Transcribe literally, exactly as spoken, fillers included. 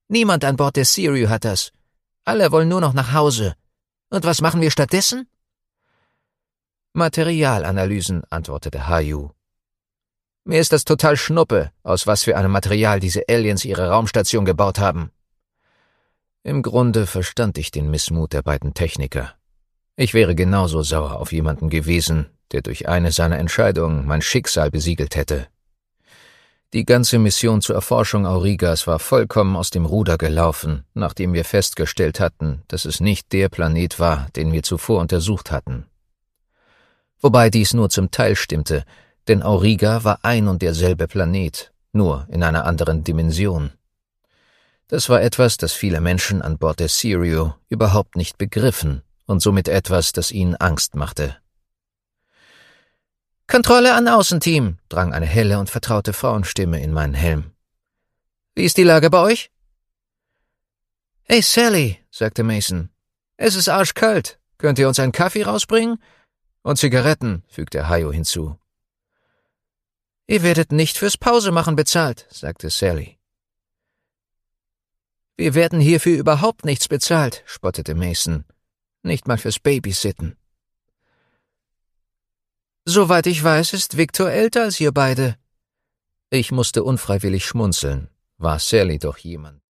Niemand an Bord der Serio hat das. Alle wollen nur noch nach Hause. Und was machen wir stattdessen? Materialanalysen, antwortete Hayu. Mir ist das total Schnuppe, aus was für einem Material diese Aliens ihre Raumstation gebaut haben. Im Grunde verstand ich den Missmut der beiden Techniker. Ich wäre genauso sauer auf jemanden gewesen, der durch eine seiner Entscheidungen mein Schicksal besiegelt hätte. Die ganze Mission zur Erforschung Aurigas war vollkommen aus dem Ruder gelaufen, nachdem wir festgestellt hatten, dass es nicht der Planet war, den wir zuvor untersucht hatten. Wobei dies nur zum Teil stimmte, denn Auriga war ein und derselbe Planet, nur in einer anderen Dimension. Das war etwas, das viele Menschen an Bord der Serio überhaupt nicht begriffen und somit etwas, das ihnen Angst machte. »Kontrolle an Außenteam«, drang eine helle und vertraute Frauenstimme in meinen Helm. »Wie ist die Lage bei euch?« »Hey Sally«, sagte Mason, »es ist arschkalt. Könnt ihr uns einen Kaffee rausbringen?« »Und Zigaretten«, fügte Hayu hinzu. »Ihr werdet nicht fürs Pausemachen bezahlt«, sagte Sally. »Wir werden hierfür überhaupt nichts bezahlt«, spottete Mason. »Nicht mal fürs Babysitten.« »Soweit ich weiß, ist Victor älter als ihr beide.« Ich musste unfreiwillig schmunzeln. War Sally doch jemand.